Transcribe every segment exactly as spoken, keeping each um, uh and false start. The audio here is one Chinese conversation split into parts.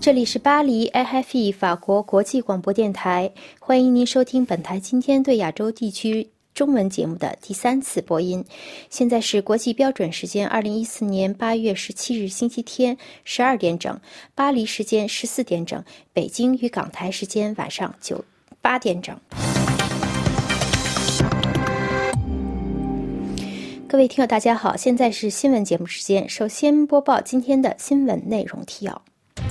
这里是巴黎 A F E 法国国际广播电台，欢迎您收听本台今天对亚洲地区中文节目的第三次播音。现在是国际标准时间二零一四年八月十七日星期天十二点整，巴黎时间十四点整，北京与港台时间晚上九八点整。各位听友大家好，现在是新闻节目时间，首先播报今天的新闻内容提要。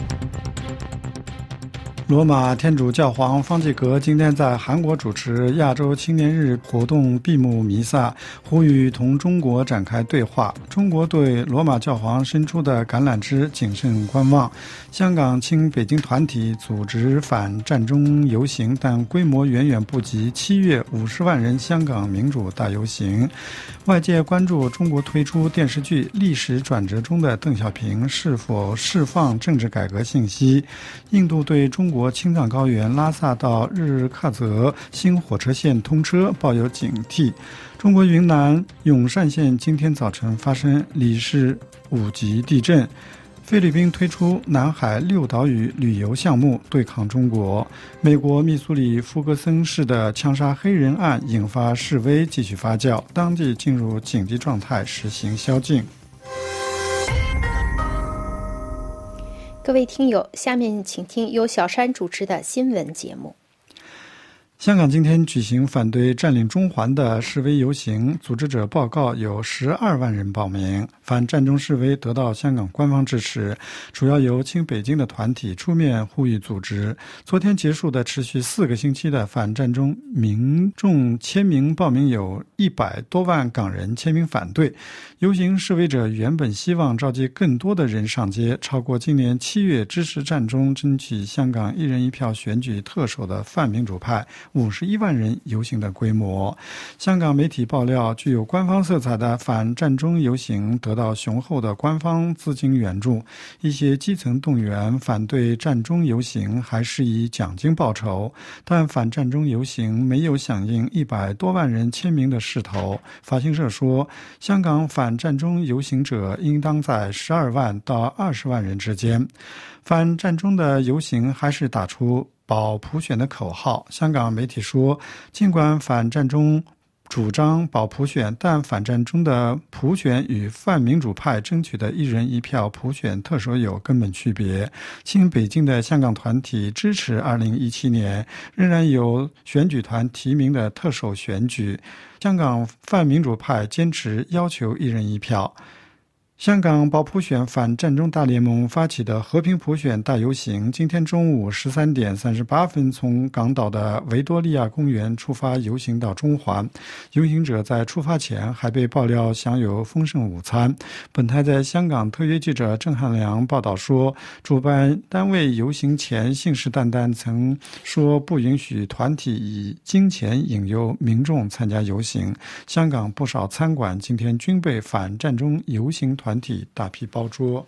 罗马天主教皇方济各今天在韩国主持亚洲青年日活动闭幕弥撒，呼吁同中国展开对话。中国对罗马教皇伸出的橄榄枝谨慎观望。香港亲北京团体组织反战中游行，但规模远远不及七月五十万人香港民主大游行。外界关注中国推出电视剧《历史转折中的邓小平》是否释放政治改革信息。印度对中国青藏高原拉萨到日喀则新火车线通车抱有警惕。中国云南永善县今天早晨发生里氏五级地震。菲律宾推出南海六岛屿旅游项目对抗中国。美国密苏里弗格森市的枪杀黑人案引发示威继续发酵，当地进入紧急状态，实行宵禁。 各位听友，下面请听由小山主持的新闻节目。 香港今天举行反对占领中环的示威游行，组织者报告有十二万人报名。反占中示威得到香港官方支持，主要由亲北京的团体出面呼吁组织。昨天结束的持续四个星期的反占中民众签名报名有一百多万港人签名反对。游行示威者原本希望召集更多的人上街，超过今年七月支持占中争取香港一人一票选举特首的泛民主派五十一万人游行的规模。香港媒体爆料，具有官方色彩的反占中游行得到雄厚的官方资金援助，一些基层动员反对占中游行还是以奖金报酬，但反占中游行没有响应一百多万人签名的势头。法新社说，香港反占中游行者应当在十二万到二十万人之间。反占中的游行还是打出保普选的口号。香港媒体说，尽管反占中主张保普选，但反占中的普选与泛民主派争取的一人一票普选特首有根本区别。亲北京的香港团体支持二零一七年仍然由选举团提名的特首选举，香港泛民主派坚持要求一人一票。香港保普选反占中大联盟发起的和平普选大游行，今天中午十三点三十八分从港岛的维多利亚公园出发游行到中环。游行者在出发前还被爆料享有丰盛午餐。本台在香港特约记者郑汉良报道说，主办单位游行前信誓旦旦曾说不允许团体以金钱引诱民众参加游行。香港不少餐馆今天均被反占中游行团团体大批包桌。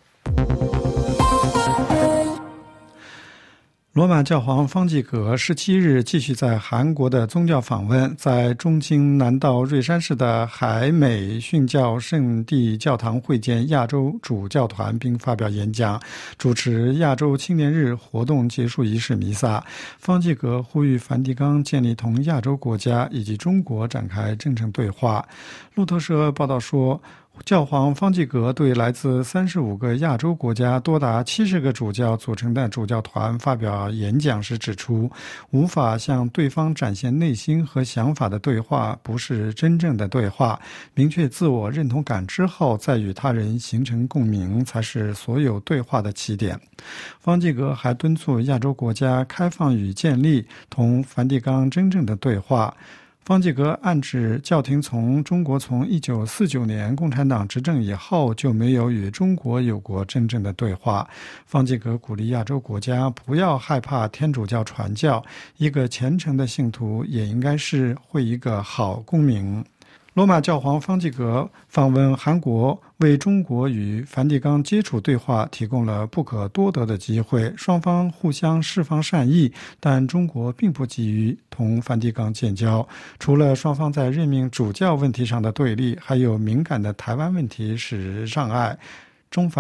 罗马教皇方济各十七日继续在韩国的宗教访问，在中清南道瑞山市的海美殉教圣地教堂会见亚洲主教团并发表演讲，主持亚洲青年日活动结束仪式弥撒。方济各呼吁梵蒂冈建立同亚洲国家以及中国展开真诚对话。路透社报道说，教皇方济各对来自三十五个亚洲国家多达七十个主教组成的主教团发表演讲时指出，无法向对方展现内心和想法的对话不是真正的对话，明确自我认同感之后再与他人形成共鸣才是所有对话的起点。方济各还敦促亚洲国家开放与建立同梵蒂冈真正的对话。方济各暗指教廷从中国从一九四九年共产党执政以后就没有与中国有过真正的对话。方济各鼓励亚洲国家不要害怕天主教传教，一个虔诚的信徒也应该是会一个好公民。罗马教皇方济各访问韩国，为中国与梵蒂冈接触对话提供了不可多得的机会，双方互相释放善意，但中国并不急于同梵蒂冈建交。除了双方在任命主教问题上的对立，还有敏感的台湾问题使障碍。中梵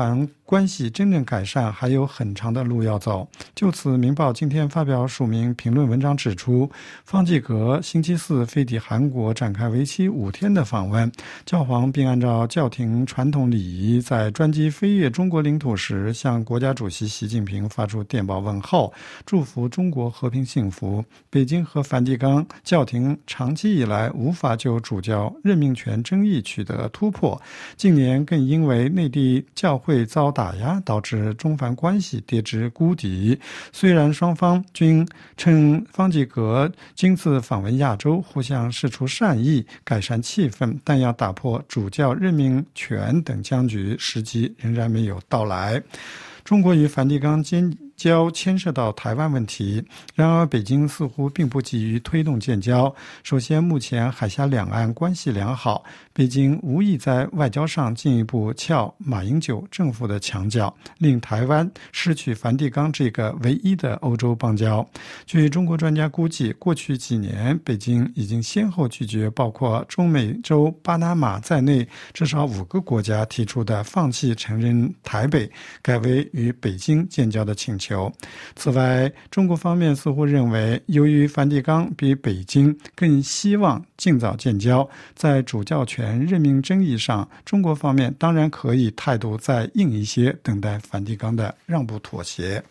关系真正改善还有很长的路要走。就此，《明报》今天发表署名评论文章指出，方济各星期四飞抵韩国，展开为期五天的访问。教皇并按照教廷传统礼仪，在专机飞越中国领土时，向国家主席习近平发出电报问候，祝福中国和平幸福。北京和梵蒂冈教廷长期以来无法就主教任命权争议取得突破，近年更因为内地教会遭打压，导致中梵关系跌至谷底。虽然双方均称方济各今次访问亚洲，互相释出善意，改善气氛，但要打破主教任命权等僵局，时机仍然没有到来。中国与梵蒂冈建交牵涉到台湾问题，然而北京似乎并不急于推动建交。首先，目前海峡两岸关系良好，北京无意在外交上进一步撬马英九政府的墙角，令台湾失去梵蒂冈这个唯一的欧洲邦交。据中国专家估计，过去几年北京已经先后拒绝包括中美洲巴拿马在内至少五个国家提出的放弃承认台北，改为与北京建交的请求。此外，中国方面似乎认为，由于梵蒂冈比北京更希望尽早建交，在主教权任命争议上，中国方面当然可以态度再硬一些，等待梵蒂冈的让步妥协。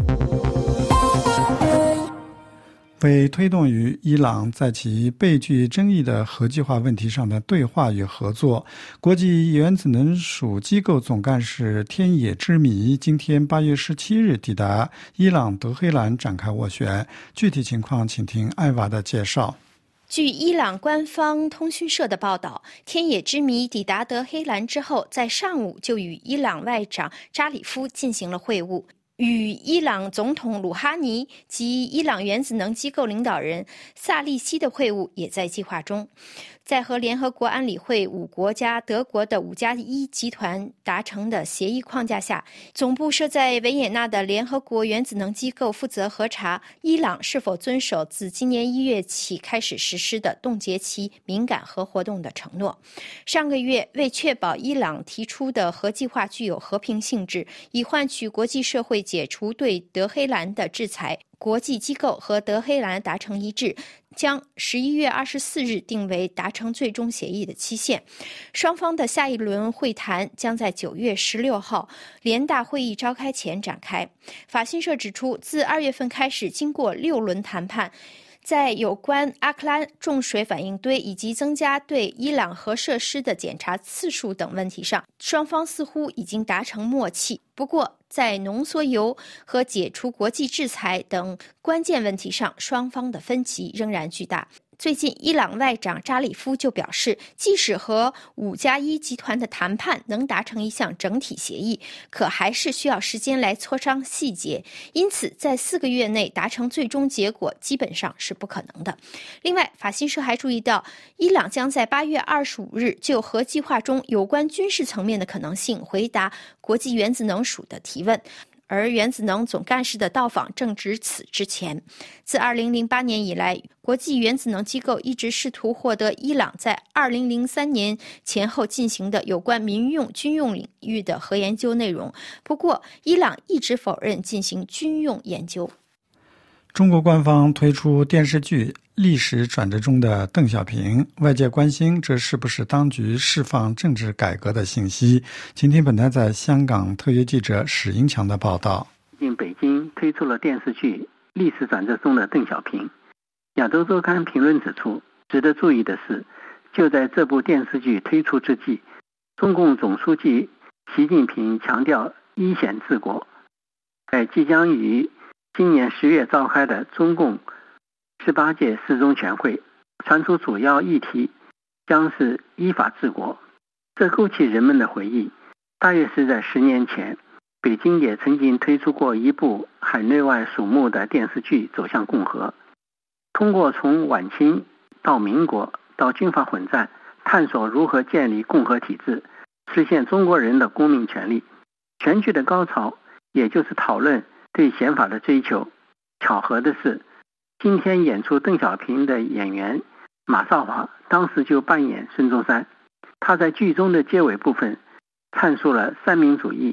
为推动与伊朗在其备具争议的核计划问题上的对话与合作，国际原子能署机构总干事天野之弥今天八月十七日抵达伊朗德黑兰展开斡旋。具体情况请听艾娃的介绍。 据伊朗官方通讯社的报道，天野之弥抵达德黑兰之后，在上午就与伊朗外长扎里夫进行了会晤。与伊朗总统鲁哈尼及伊朗原子能机构领导人萨利希的会晤也在计划中。在和联合国安理会五国加德国的五加一集团达成的协议框架下，总部设在维也纳的联合国原子能机构负责核查伊朗是否遵守自今年一月起开始实施的冻结其敏感核活动的承诺。上个月，为确保伊朗提出的核计划具有和平性质，以换取国际社会解除对德黑兰的制裁，国际机构和德黑兰达成一致，将十一月二十四日定为达成最终协议的期限。双方的下一轮会谈将在九月十六号联大会议召开前展开。法新社指出，自二月份开始，经过六轮谈判，在有关阿克拉重水反应堆以及增加对伊朗核设施的检查次数等问题上，双方似乎已经达成默契。不过，在浓缩铀和解除国际制裁等关键问题上，双方的分歧仍然巨大。最近，伊朗外长扎里夫就表示，即使和五加一集团的谈判能达成一项整体协议，可还是需要时间来磋商细节，因此在四个月内达成最终结果基本上是不可能的。另外，法新社还注意到，伊朗将在八月二十五日就核计划中有关军事层面的可能性回答国际原子能署的提问。而原子能总干事的到访正值此之前。自二零零八年以来，国际原子能机构一直试图获得伊朗在二零零三年前后进行的有关民用、军用领域的核研究内容。不过，伊朗一直否认进行军用研究。 中国官方推出电视剧《历史转折中的邓小平》，外界关心这是不是当局释放政治改革的信息。请听本台在香港特约记者史英强的报道。 近北京推出了电视剧《历史转折中的邓小平》。亚洲周刊评论指出，值得注意的是，就在这部电视剧推出之际，中共总书记习近平强调依宪治国。在即将于今年十月召开的中共十八届四中全会，传出主要议题将是依法治国。这勾起人们的回忆，大约是在十年前，北京也曾经推出过一部海内外瞩目的电视剧《走向共和》，通过从晚清到民国到军阀混战，探索如何建立共和体制，实现中国人的公民权利。全剧的高潮也就是讨论对宪法的追求。巧合的是，今天演出邓小平的演员马少华当时就扮演孙中山。他在剧中的结尾部分阐述了三民主义、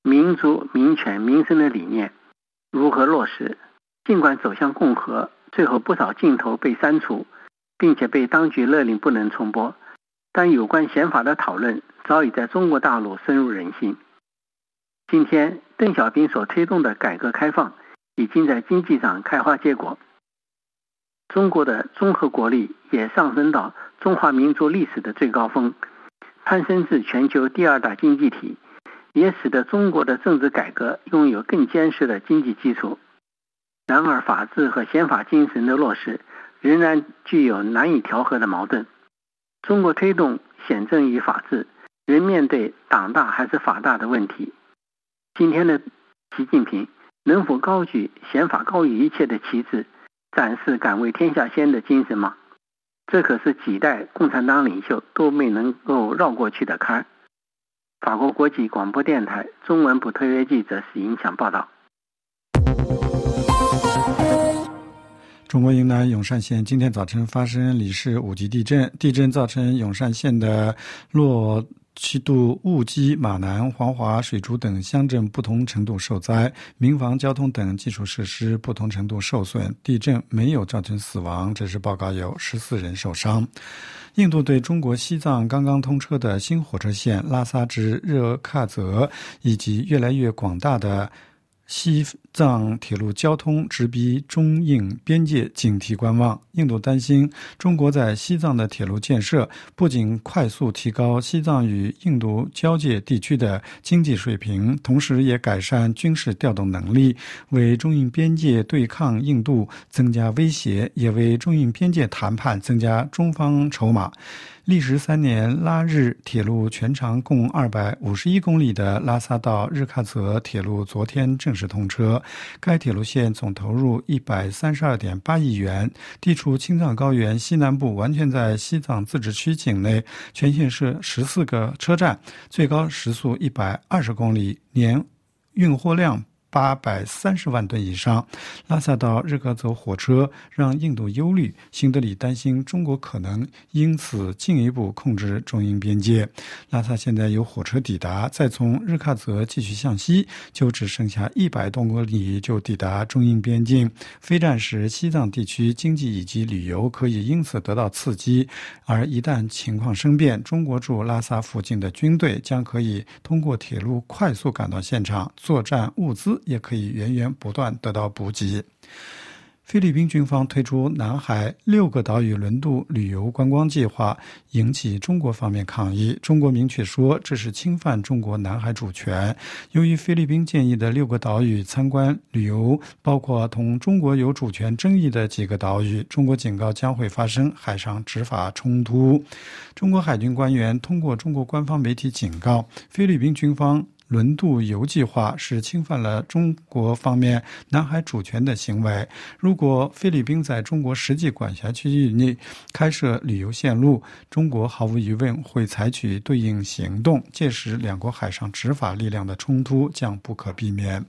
民主、民权、民生的理念如何落实。尽管走向共和，最后不少镜头被删除，并且被当局勒令不能重播，但有关宪法的讨论早已在中国大陆深入人心。今天邓小平所推动的改革开放已经在经济上开花结果，中国的综合国力也上升到中华民族历史的最高峰，攀升至全球第二大经济体，也使得中国的政治改革拥有更坚实的经济基础。然而法治和宪法精神的落实仍然具有难以调和的矛盾。中国推动宪政与法治仍面对党大还是法大的问题。今天的习近平能否高举宪法高于一切的旗帜，展示敢为天下先的精神吗？这可是几代共产党领袖都没能够绕过去的坎。法国国际广播电台中文部特约记者史英强报道。 中国云南永善县今天早晨发生里氏五级地震，地震造成永善县的洛七渡、雾基、马南、黄华、水竹等乡镇不同程度受灾，民房、交通等基础设施不同程度受损。地震没有造成死亡，只是报告有十四人受伤。印度对中国西藏刚刚通车的新火车线拉萨至热喀则以及越来越广大的西藏铁路交通直逼中印边界警惕观望。印度担心中国在西藏的铁路建设不仅快速提高西藏与印度交界地区的经济水平，同时也改善军事调动能力，为中印边界对抗印度增加威胁，也为中印边界谈判增加中方筹码。历时三年，拉日铁路全长共二百五十一公里的拉萨到日喀则铁路昨天正式通车。该铁路线总投入一百三十二点八亿元，地处青藏高原西南部，完全在西藏自治区境内，全线设十四个车站，最高时速一百二十公里，年运货量八百三十万吨以上。拉萨到日喀则火车让印度忧虑，新德里担心中国可能因此进一步控制中印边界。拉萨现在有火车抵达，再从日喀则继续向西，就只剩下一百多公里就抵达中印边境。非战时西藏地区经济以及旅游可以因此得到刺激，而一旦情况生变，中国驻拉萨附近的军队将可以通过铁路快速赶到现场作战，物资也可以源源不断得到补给。菲律宾军方推出南海六个岛屿轮渡旅游观光计划，引起中国方面抗议。中国明确说这是侵犯中国南海主权。由于菲律宾建议的六个岛屿参观旅游包括同中国有主权争议的几个岛屿，中国警告将会发生海上执法冲突。中国海军官员通过中国官方媒体警告，菲律宾军方轮渡游计划是侵犯了中国方面南海主权的行为。如果菲律宾在中国实际管辖区域内开设旅游线路，中国毫无疑问会采取对应行动，届时两国海上执法力量的冲突将不可避免。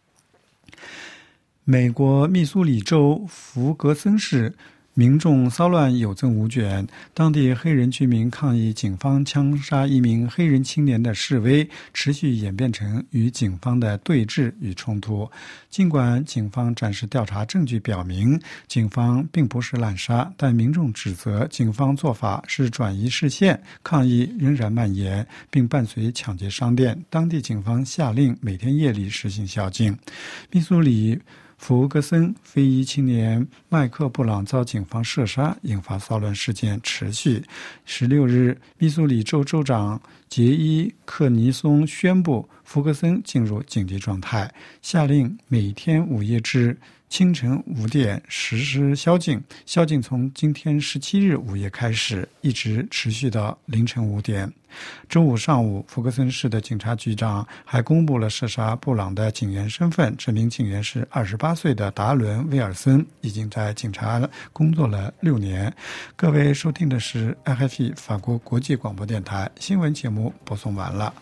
美国密苏里州弗格森市民众骚乱有增无减，当地黑人居民抗议警方枪杀一名黑人青年的示威持续演变成与警方的对峙与冲突。尽管警方展示调查证据表明警方并不是滥杀，但民众指责警方做法是转移视线，抗议仍然蔓延，并伴随抢劫商店。当地警方下令每天夜里实行宵禁。密苏里弗格森非裔青年麦克布朗遭警方射杀，引发骚乱事件持续。十六日，密苏里州州长杰伊克尼松宣布弗格森进入紧急状态，下令每天午夜至清晨五点实施宵禁，宵禁从今天十七日午夜开始，一直持续到凌晨五点。周五上午，弗格森市的警察局长还公布了射杀布朗的警员身份，这名警员是二十八岁的达伦·威尔森，已经在警察工作了六年。各位收听的是 R F I 法国国际广播电台新闻节目，播送完了。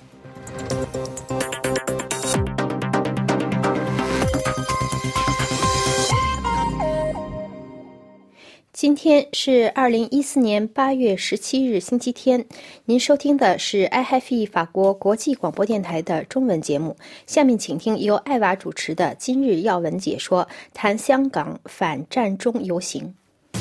今今天是二零一四年八月十七日星期天，您收听的是 I F E 法国国际广播电台的中文节目。下面请听由艾娃主持的今日要闻解说，谈香港反战中游行。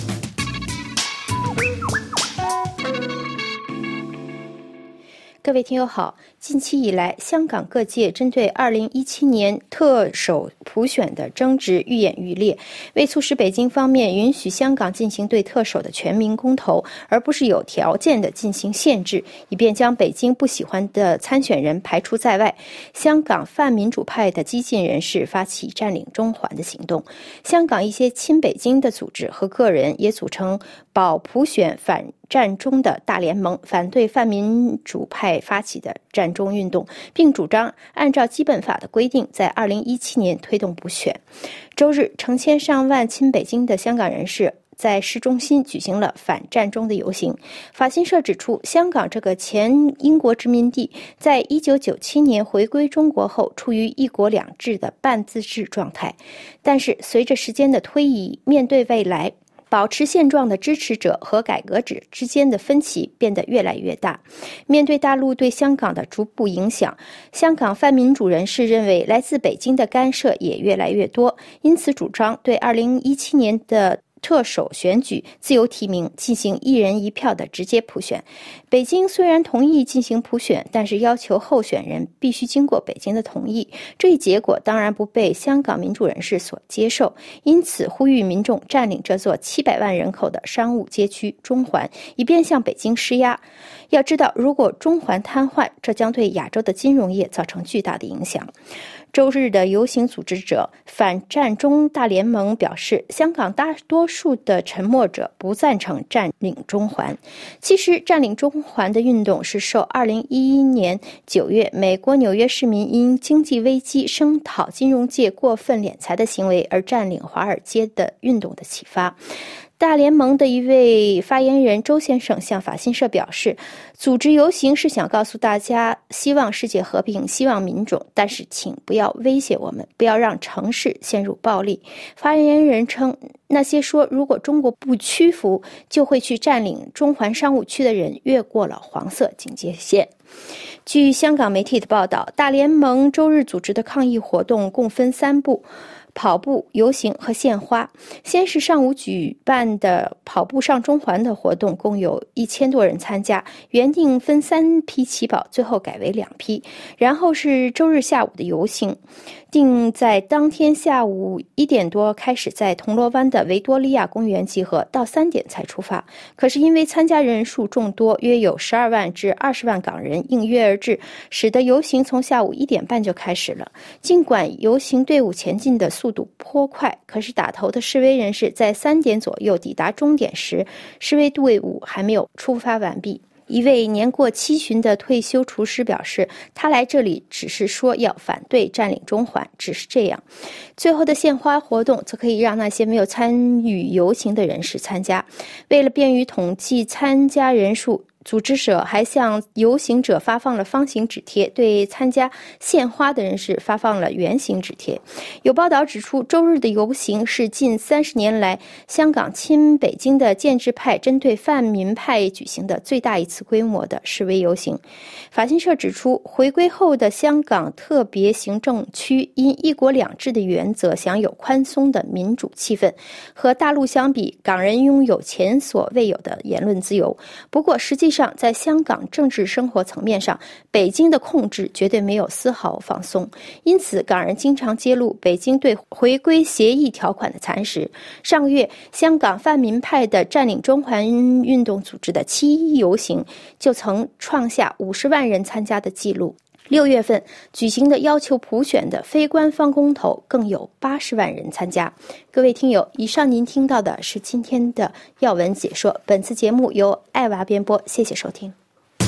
各位听友好，近期以来，香港各界针对二零一七年特首普选的争执愈演愈烈。为促使北京方面允许香港进行对特首的全民公投，而不是有条件的进行限制，以便将北京不喜欢的参选人排除在外，香港泛民主派的激进人士发起占领中环的行动。香港一些亲北京的组织和个人也组成保普选反战中的大联盟，反对泛民主派发起的战中运动，并主张按照基本法的规定，在二零一七年推动补选。周日，成千上万亲北京的香港人士在市中心举行了反战中的游行。法新社指出，香港这个前英国殖民地在一九九七年回归中国后，处于一国两制的半自治状态。但是随着时间的推移，面对未来，保持现状的支持者和改革者之间的分歧变得越来越大。面对大陆对香港的逐步影响，香港泛民主人士认为来自北京的干涉也越来越多，因此主张对二零一七年的特首选举自由提名，进行一人一票的直接普选。北京虽然同意进行普选，但是要求候选人必须经过北京的同意，这一结果当然不被香港民主人士所接受，因此呼吁民众占领这座七百万人口的商务街区中环，以便向北京施压。要知道，如果中环瘫痪，这将对亚洲的金融业造成巨大的影响。周日的游行组织者反战中大联盟表示，香港大多数的沉默者不赞成占领中环。其实占领中环的运动是受二零一一年九月美国纽约市民因经济危机声讨金融界过分敛财的行为而占领华尔街的运动的启发。大联盟的一位发言人周先生向法新社表示，组织游行是想告诉大家希望世界和平，希望民众，但是请不要威胁我们，不要让城市陷入暴力。发言人称，那些说如果中国不屈服就会去占领中环商务区的人越过了黄色警戒线。据香港媒体的报道，大联盟周日组织的抗议活动共分三步：跑步、游行和献花。先是上午举办的跑步上中环的活动，共有一千多人参加，原定分三批起跑，最后改为两批。然后是周日下午的游行，定在当天下午一点多开始在铜锣湾的维多利亚公园集合，到三点才出发。可是因为参加人数众多，约有十二万至二十万港人应约而至，使得游行从下午一点半就开始了。尽管游行队伍前进的速度颇快，可是打头的示威人士在三点左右抵达终点时，示威队伍还没有出发完毕。一位年过七旬的退休厨师表示，他来这里只是说要反对占领中环，只是这样。最后的献花活动则可以让那些没有参与游行的人士参加。为了便于统计参加人数，组织者还向游行者发放了方形纸贴，对参加献花的人士发放了圆形纸贴。有报道指出，周日的游行是近三十年来香港亲北京的建制派针对泛民派举行的最大一次规模的示威游行。法新社指出，回归后的香港特别行政区因一国两制的原则享有宽松的民主气氛，和大陆相比，港人拥有前所未有的言论自由。不过实际上在香港政治生活层面上，北京的控制绝对没有丝毫放松，因此港人经常揭露北京对回归协议条款的蚕食。上个月，香港泛民派的占领中环运动组织的七一游行就曾创下五十万人参加的记录。六月份举行的要求普选的非官方公投更有八十万人参加。各位听友，以上您听到的是今天的要闻解说，本次节目由艾娃编播，谢谢收听。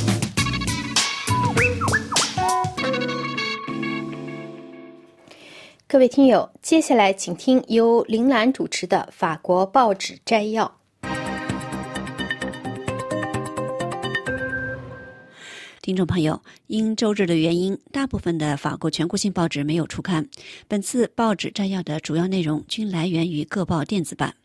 各位听友，接下来请听由铃兰主持的法国报纸摘要。 听众朋友，因周日的原因，大部分的法国全国性报纸没有出刊。本次报纸摘要的主要内容均来源于各报电子版。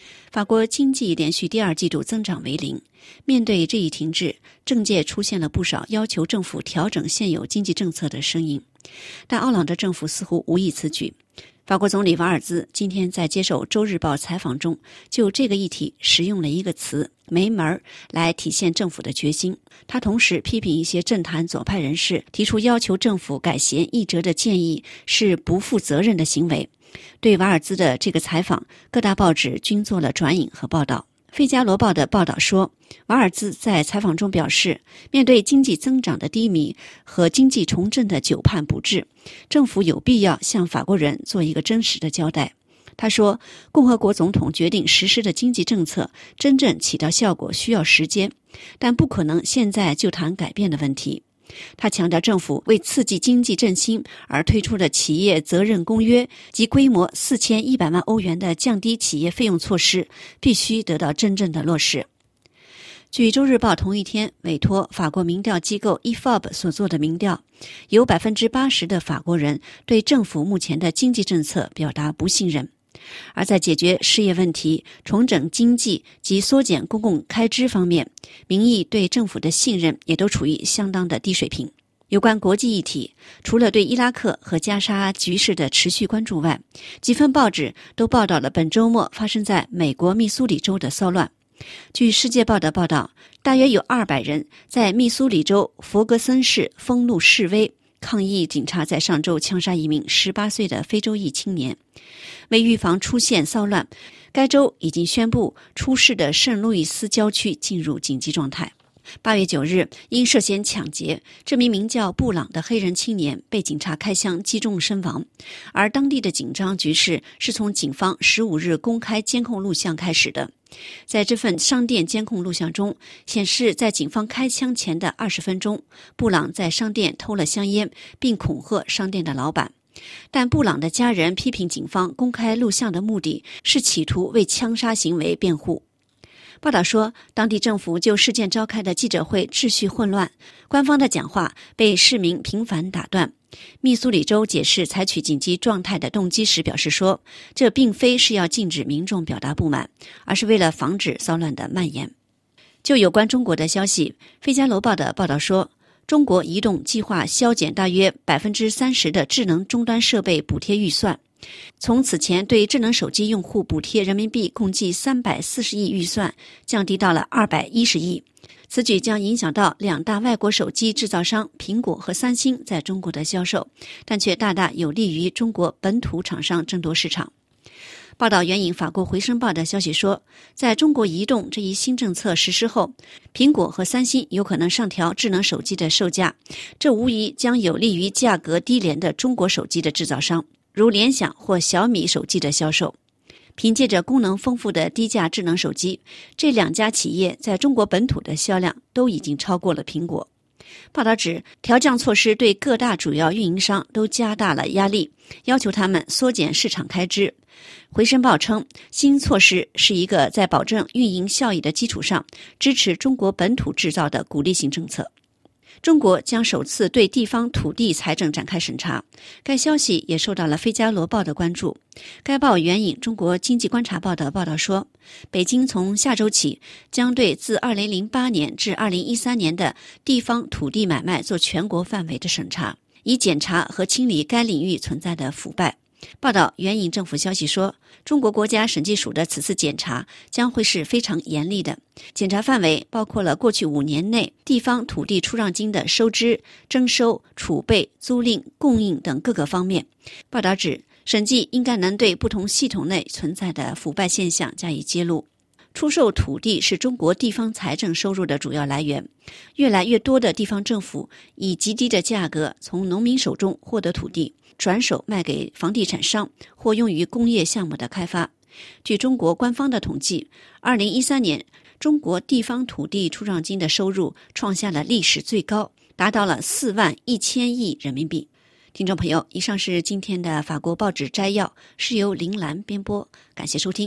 法国经济连续第二季度增长为零。面对这一停滞，政界出现了不少要求政府调整现有经济政策的声音，但奥朗德政府似乎无意此举。法国总理瓦尔兹今天在接受《周日报》采访中，就这个议题使用了一个词“没门儿”来体现政府的决心。他同时批评一些政坛左派人士提出要求政府改弦易辙的建议是不负责任的行为。对瓦尔兹的这个采访，各大报纸均做了转引和报道。《费加罗报》的报道说，瓦尔兹在采访中表示，面对经济增长的低迷和经济重振的久盼不至，政府有必要向法国人做一个真实的交代。他说，共和国总统决定实施的经济政策真正起到效果需要时间，但不可能现在就谈改变的问题。他强调，政府为刺激经济振兴而推出的企业责任公约及规模四千一百万欧元的降低企业费用措施必须得到真正的落实。据《周日报》同一天委托法国民调机构 E F O B 所做的民调，有 百分之八十 的法国人对政府目前的经济政策表达不信任。而在解决失业问题、重整经济及缩减公共开支方面，民意对政府的信任也都处于相当的低水平。有关国际议题，除了对伊拉克和加沙局势的持续关注外，几份报纸都报道了本周末发生在美国密苏里州的骚乱。据《世界报》的报道，大约有二百人在密苏里州弗格森市封路示威，抗议警察在上周枪杀一名十八岁的非洲裔青年。为预防出现骚乱，该州已经宣布出事的圣路易斯郊区进入紧急状态。八月九日，因涉嫌抢劫，这名名叫布朗的黑人青年被警察开枪击中身亡。而当地的紧张局势是从警方十五日公开监控录像开始的。在这份商店监控录像中显示，在警方开枪前的二十分钟，布朗在商店偷了香烟，并恐吓商店的老板。但布朗的家人批评警方公开录像的目的是企图为枪杀行为辩护。报道说，当地政府就事件召开的记者会秩序混乱，官方的讲话被市民频繁打断。密苏里州解释采取紧急状态的动机时表示说，这并非是要禁止民众表达不满，而是为了防止骚乱的蔓延。就有关中国的消息，《费加罗报》的报道说，中国移动计划削减大约 百分之三十 的智能终端设备补贴预算，从此前对智能手机用户补贴人民币共计三百四十亿预算降低到了二百一十亿。此举将影响到两大外国手机制造商苹果和三星在中国的销售，但却大大有利于中国本土厂商争夺市场。报道援引法国《回声报》的消息说，在中国移动这一新政策实施后，苹果和三星有可能上调智能手机的售价，这无疑将有利于价格低廉的中国手机的制造商，如联想或小米手机的销售。凭借着功能丰富的低价智能手机，这两家企业在中国本土的销量都已经超过了苹果。报道指，调降措施对各大主要运营商都加大了压力，要求他们缩减市场开支。回声报称，新措施是一个在保证运营效益的基础上支持中国本土制造的鼓励性政策。中国将首次对地方土地财政展开审查，该消息也受到了《费加罗报》的关注。该报援引中国经济观察报的报道说，北京从下周起将对自二零零八年至二零一三年的地方土地买卖做全国范围的审查，以检查和清理该领域存在的腐败。报道援引政府消息说，中国国家审计署的此次检查将会是非常严厉的，检查范围包括了过去五年内地方土地出让金的收支、征收、储备、租赁、供应等各个方面。报道指，审计应该能对不同系统内存在的腐败现象加以揭露。出售土地是中国地方财政收入的主要来源，越来越多的地方政府以极低的价格从农民手中获得土地，转手卖给房地产商或用于工业项目的开发。据中国官方的统计，二零一三年中国地方土地出让金的收入创下了历史最高，达到了四万一千亿人民币。听众朋友，以上是今天的法国报纸摘要，是由林兰编播，感谢收听。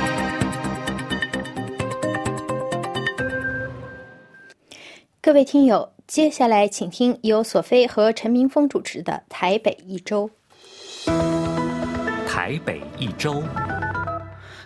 各位听友，接下来请听由索菲和陈明峰主持的《台北一周》。 台北一周。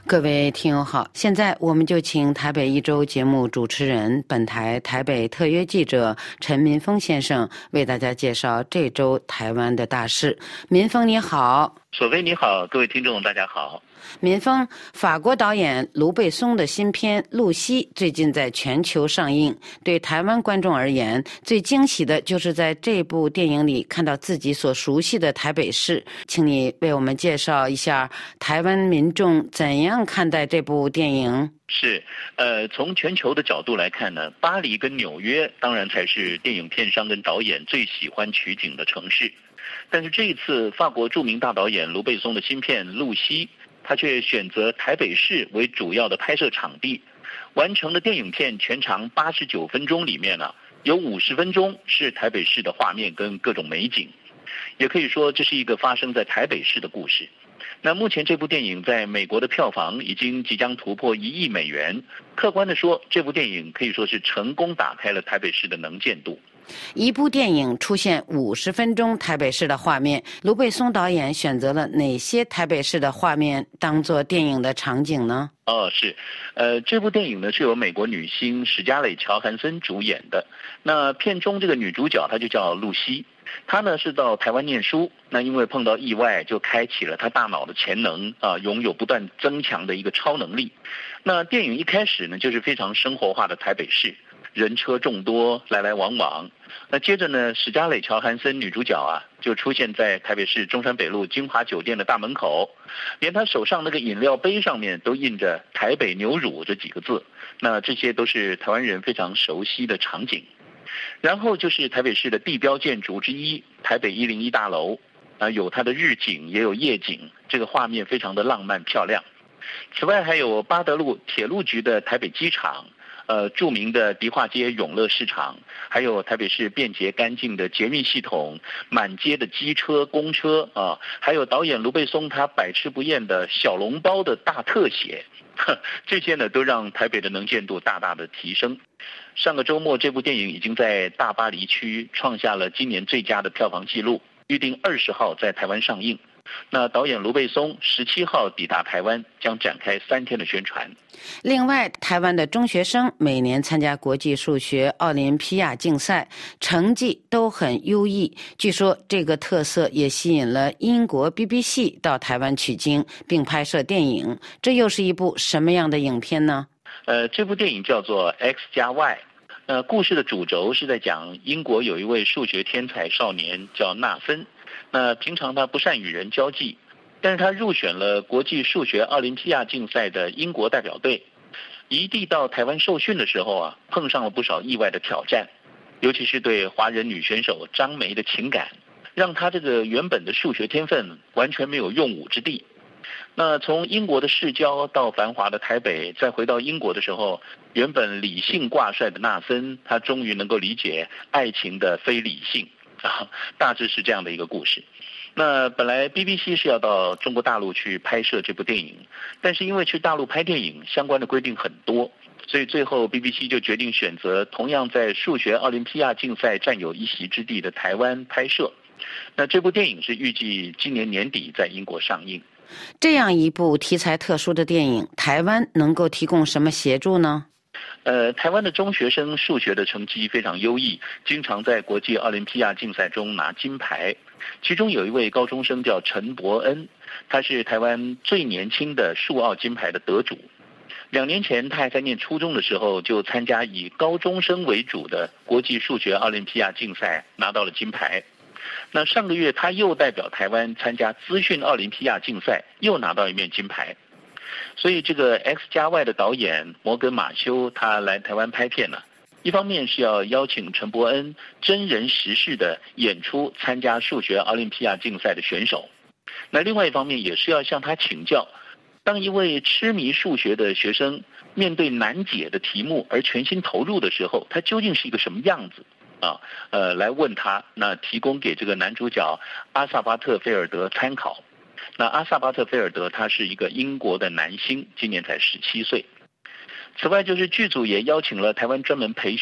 各位听友好，现在我们就请台北一周节目主持人、本台台北特约记者陈民峰先生为大家介绍这周台湾的大事。民峰你好。 索菲你好，各位听众大家好。 民峰，法国导演卢贝松的新片《露西》最近在全球上映，对台湾观众而言，最惊喜的就是在这部电影里看到自己所熟悉的台北市。请你为我们介绍一下台湾民众怎样看待这部电影。 是，呃，从全球的角度来看呢，巴黎跟纽约当然才是电影片商跟导演最喜欢取景的城市，但是这一次法国著名大导演卢贝松的新片《露西》，他却选择台北市为主要的拍摄场地，完成的电影片全长八十九分钟里面呢、啊，有五十分钟是台北市的画面跟各种美景，也可以说这是一个发生在台北市的故事。那目前这部电影在美国的票房已经即将突破一亿美元，客观的说，这部电影可以说是成功打开了台北市的能见度。 一部电影出现五十分钟台北市的画面，卢贝松导演选择了哪些台北市的画面当作电影的场景呢？ 哦，是，呃，这部电影呢是由美国女星史嘉蕾·乔韩森主演的。那片中这个女主角她就叫露西，她呢是到台湾念书，那因为碰到意外，就开启了她大脑的潜能啊，拥有不断增强的一个超能力。那电影一开始呢就是非常生活化的台北市。人车众多，来来往往。那接着呢，史嘉蕾·乔韩森女主角啊，就出现在台北市中山北路金华酒店的大门口，连她手上那个饮料杯上面都印着“台北牛乳”这几个字。那这些都是台湾人非常熟悉的场景。然后就是台北市的地标建筑之一台北一零一大楼，啊，有它的日景也有夜景，这个画面非常的浪漫漂亮。此外还有八德路铁路局的台北机场。呃，著名的迪化街永乐市场，还有台北市便捷干净的捷运系统，满街的机车、公车啊，还有导演卢贝松他百吃不厌的小笼包的大特写，这些呢都让台北的能见度大大的提升。上个周末，这部电影已经在大巴黎区创下了今年最佳的票房纪录，预定二十号在台湾上映。那导演卢贝松十七号抵达台湾，将展开三天的宣传。 另外，台湾的中学生每年参加国际数学奥林匹亚竞赛，成绩都很优异。据说这个特色也吸引了英国 B B C 到台湾取经，并拍摄电影。这又是一部什么样的影片呢？ 呃，这部电影叫做 X 加 Y。呃，故事的主轴是在讲英国有一位数学天才少年叫纳森。那平常他不善与人交际，但是他入选了国际数学奥林匹亚竞赛的英国代表队。一地到台湾受训的时候啊，碰上了不少意外的挑战，尤其是对华人女选手张梅的情感，让他这个原本的数学天分完全没有用武之地。那从英国的市郊到繁华的台北，再回到英国的时候，原本理性挂帅的纳森，他终于能够理解爱情的非理性。啊，大致是这样的一个故事。那本来 B B C 是要到中国大陆去拍摄这部电影，但是因为去大陆拍电影相关的规定很多，所以最后 B B C 就决定选择同样在数学奥林匹亚竞赛占有一席之地的台湾拍摄。那这部电影是预计今年年底在英国上映。 这样一部题材特殊的电影，台湾能够提供什么协助呢？ 呃，台湾的中学生数学的成绩非常优异，经常在国际奥林匹亚竞赛中拿金牌。其中有一位高中生叫陈伯恩，他是台湾最年轻的数奥金牌的得主。两年前他还在念初中的时候，就参加以高中生为主的国际数学奥林匹亚竞赛，拿到了金牌。那上个月他又代表台湾参加资讯奥林匹亚竞赛，又拿到一面金牌。所以这个 X 加 Y 的导演摩根马修他来台湾拍片呢、啊，一方面是要邀请陈伯恩真人实事的演出参加数学奥林匹亚竞赛的选手，那另外一方面也是要向他请教，当一位痴迷数学的学生面对难解的题目而全心投入的时候，他究竟是一个什么样子啊？呃，来问他，那提供给这个男主角阿萨巴特菲尔德参考。那阿萨巴特菲尔德他是一个英国的男星，今年才十七岁。此外，就是剧组也邀请了台湾专门培训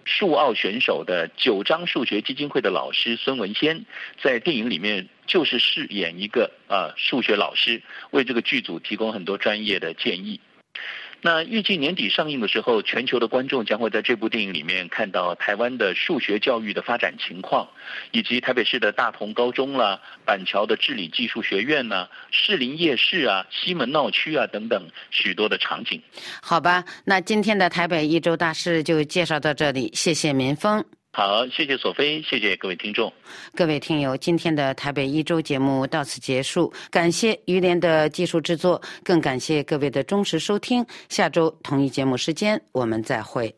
数奥选手的九章数学基金会的老师孙文先，在电影里面就是饰演一个呃数学老师，为这个剧组提供很多专业的建议。那预计年底上映的时候，全球的观众将会在这部电影里面看到台湾的数学教育的发展情况，以及台北市的大同高中啦、板桥的治理技术学院呐、士林夜市啊、西门闹区啊等等许多的场景。 好吧，那今天的台北一周大事就介绍到这里，谢谢民峰。 好，谢谢索菲，谢谢各位听众。 各位听友，今天的台北一周节目到此结束，感谢于连的技术制作，更感谢各位的忠实收听。下周同一节目时间我们再会。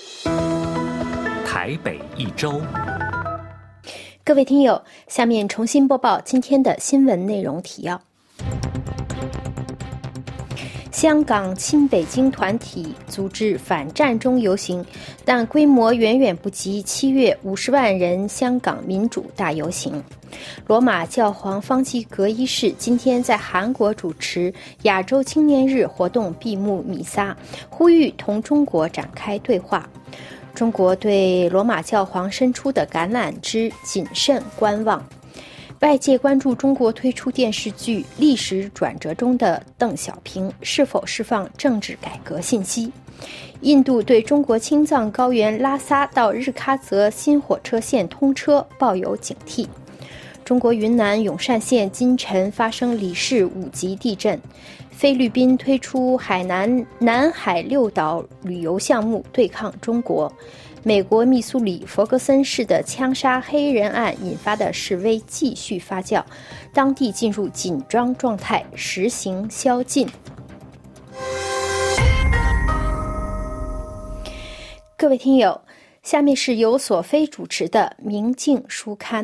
台北一周， 各位听友，下面重新播报今天的新闻内容提要。香港亲北京团体组织反战中游行，但规模远远不及七月五十万人香港民主大游行。罗马教皇方济各一世今天在韩国主持亚洲青年日活动闭幕弥撒，呼吁同中国展开对话。中国对罗马教皇伸出的橄榄枝谨慎观望。外界关注中国推出电视剧《历史转折中的邓小平》是否释放政治改革信息。印度对中国青藏高原拉萨到日喀则新火车线通车抱有警惕。中国云南永善县今晨发生里氏五级地震。菲律宾推出海南南海六岛旅游项目对抗中国。美国密苏里弗格森市的枪杀黑人案引发的示威继续发酵，当地进入紧张状态，实行宵禁。各位听友，下面是由索菲主持的《明镜书刊》。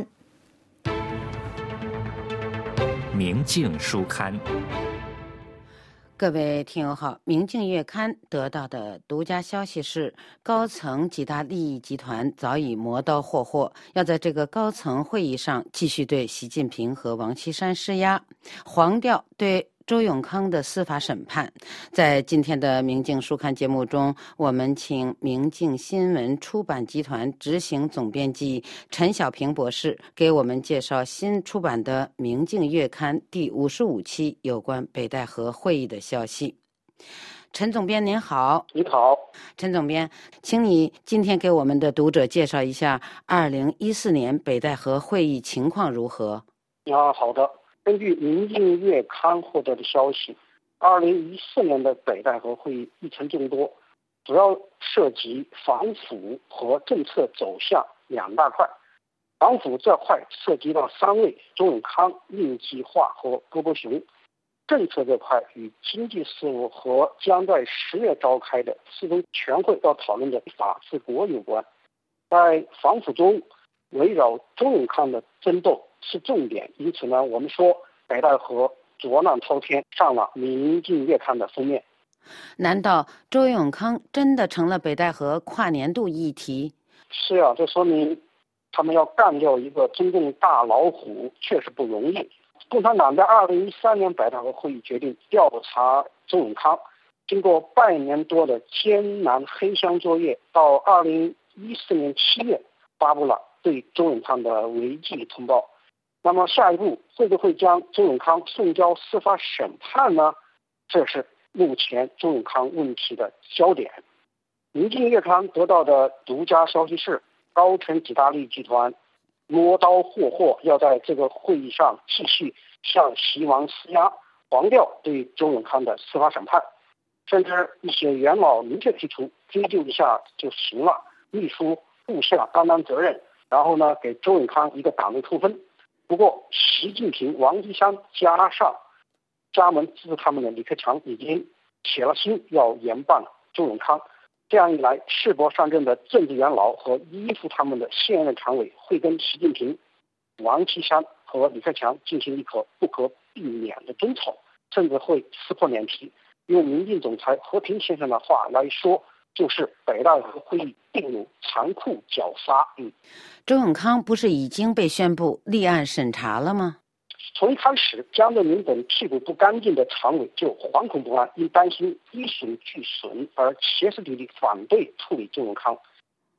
明镜书刊。 各位听友好，明镜月刊得到的独家消息是，高层几大利益集团早已磨刀霍霍，要在这个高层会议上继续对习近平和王岐山施压，黄调对周永康的司法审判。在今天的明镜书刊节目中，我们请明镜新闻出版集团执行总编辑陈小平博士给我们介绍新出版的明镜月刊第五十五期有关北戴河会议的消息。陈总编您好。 你好。 陈总编，请你今天给我们的读者介绍一下二零一四年北戴河会议情况如何。 啊，好的。根据明镜月刊获得的消息，二零一四年的北戴河会议议程众多，主要涉及防腐和政策走向两大块。防腐这块涉及到三位：周永康、应计划和郭伯雄；政策这块与经济事务和将在十月召开的四中全会要讨论的法治国有关。在防腐中，围绕周永康的争斗是重点，因此呢，我们说北戴河浊浪滔天上了明镜月刊的封面。 难道周永康真的成了北戴河跨年度议题？ 是啊，这说明他们要干掉一个中共大老虎确实不容易。共产党在二零一三年北戴河会议决定调查周永康，经过半年多的艰难黑箱作业，到二零一四年七月发布了对周永康的违纪通报。那么下一步会不会将周永康送交司法审判呢？这是目前周永康问题的焦点。明镜月刊得到的独家消息是，高层几大利益集团磨刀霍霍，要在这个会议上继续向习王施压，黄调对周永康的司法审判，甚至一些元老明确提出追究一下就行了，秘书部下担当责任，然后呢给周永康一个党内扣分。不过习近平、王岐山加上加盟支持他们的李克强已经写了信要严办周永康，这样一来，赤膊上阵的政治元老和依附他们的现任常委会跟习近平、王岐山和李克强进行一个不可避免的争吵，甚至会撕破脸皮。用民进总裁和平先生的话来说，就是北戴河会议并入残酷绞杀。嗯， 周永康不是已经被宣布立案审查了吗？ 从一开始，江泽民等屁股不干净的常委就惶恐不安，因担心一损俱损而歇斯底里反对处理周永康。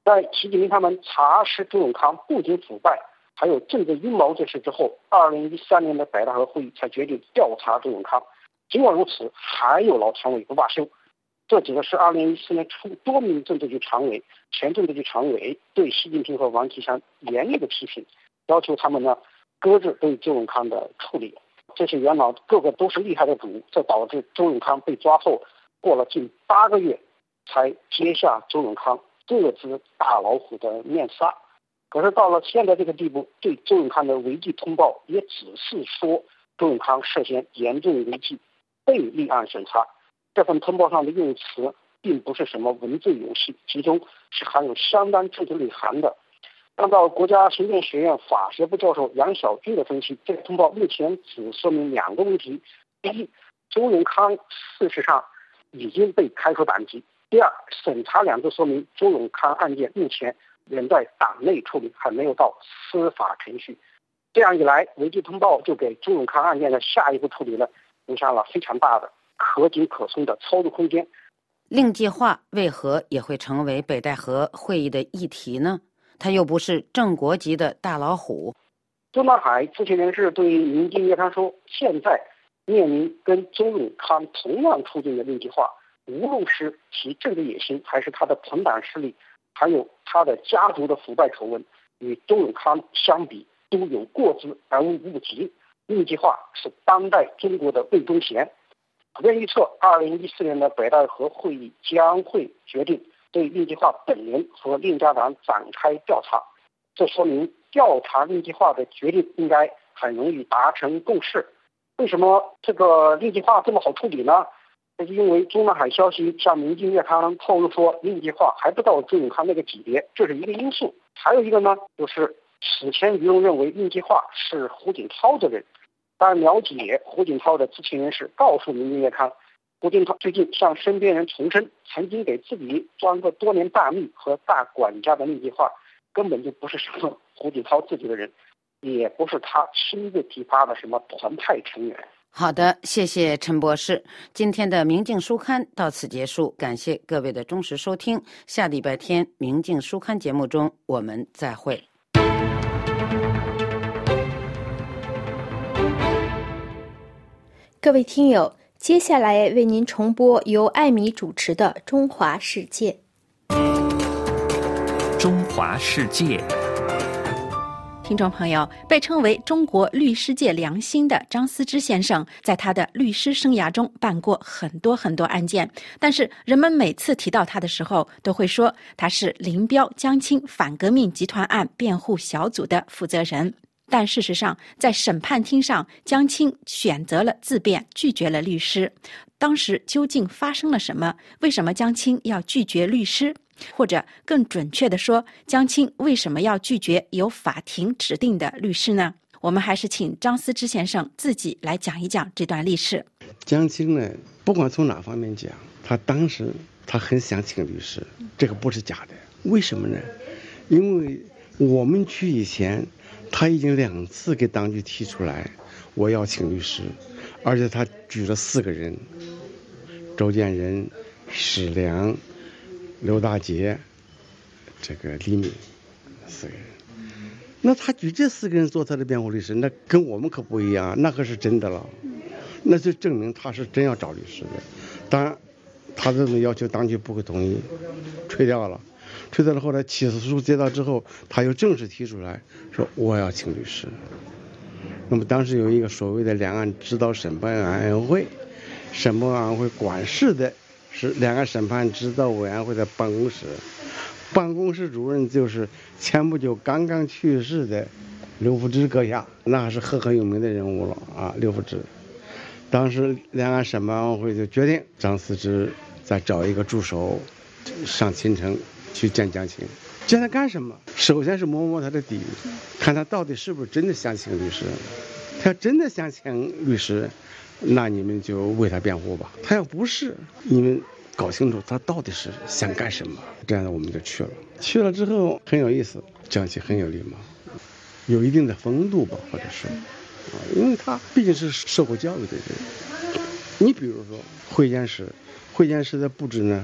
在习近平他们查实周永康不仅腐败，还有政治阴谋这事之后，二零一三年的北戴河会议才决定调查周永康。尽管如此，还有老常委不罢休。这指的是二零一四年初多名政治局常委、前政治局常委对习近平和王岐山严厉的批评，要求他们呢搁置对周永康的处理。这些元老个个都是厉害的主，这导致周永康被抓后，过了近八个月才揭下周永康各自大老虎的面纱。可是到了现在这个地步，对周永康的违纪通报也只是说周永康涉嫌严重违纪，被立案审查。这份通报上的用词并不是什么文字游戏，其中是含有相当政治内涵的。按照国家行政学院法学部教授杨晓军的分析，这个通报目前只说明两个问题：第一，周永康事实上已经被开除党籍；第二，审查两个说明周永康案件目前仍在党内处理，还没有到司法程序。这样一来，违纪通报就给周永康案件的下一步处理呢留下了非常大的可紧可松的操作空间。 令计划为何也会成为北戴河会议的议题呢？他又不是正国级的大老虎。 周南海知情人士对民进月刊说，现在面临跟周永康同样处境的令计划，无论是其政治野心，还是他的朋党势力，还有他的家族的腐败丑闻，与周永康相比都有过之而无不及。令计划是当代中国的魏忠贤。普遍预测，二零一四年的北戴河会议将会决定对令计划本人和令家党展开调查。这说明调查令计划的决定应该很容易达成共识。为什么这个令计划这么好处理呢？这是因为中南海消息向民进月刊透露说，令计划还不到周永康那个级别，这是一个因素。还有一个呢，就是此前舆论认为令计划是胡锦涛的人。但了解胡锦涛的知情人士告诉民进月刊，胡锦涛最近向身边人重申，曾经给自己装个多年大秘和大管家的令计划，根本就不是什么胡锦涛自己的人，也不是他亲自提拔的什么团派成员。 好的，谢谢陈博士。今天的明镜书刊到此结束，感谢各位的忠实收听。下礼拜天明镜书刊节目中我们再会。 各位听友，接下来为您重播由艾米主持的《中华世界》。 中华世界， 听众朋友，被称为中国律师界良心的张思之先生，在他的律师生涯中办过很多很多案件，但是人们每次提到他的时候，都会说他是林彪、江青反革命集团案辩护小组的负责人。但事实上，在审判庭上，江青选择了自辩，拒绝了律师。当时究竟发生了什么？为什么江青要拒绝律师？或者更准确地说，江青为什么要拒绝由法庭指定的律师呢？我们还是请张思之先生自己来讲一讲这段历史。 江青呢，不管从哪方面讲，他当时他很想请律师，这个不是假的。为什么呢？因为我们去以前，他已经两次给当局提出来，我要请律师，而且他举了四个人：周建人、史良、刘大杰、这个李敏，四个人。那他举这四个人做他的辩护律师，那跟我们可不一样，那可是真的了，那就证明他是真要找律师的。当然，他这种要求当局不会同意，吹掉了。吹掉了后来起诉书接到之后，他又正式提出来说我要请律师。那么当时有一个所谓的两岸指导审判委员会，审判委员会管事的是两岸审判指导委员会的办公室，办公室主任就是前不久刚刚去世的刘福之阁下，那还是赫赫有名的人物了啊。刘福之当时两岸审判委员会就决定张思之再找一个助手上秦城去见江青。见他干什么？首先是摸摸他的底，看他到底是不是真的想请律师。他要真的想请律师，那你们就为他辩护吧。他要不是，你们搞清楚他到底是想干什么。这样的我们就去了。去了之后很有意思，江青很有礼貌，有一定的风度吧，或者是，啊，因为他毕竟是受过教育的人。你比如说会见室，会见室的布置呢，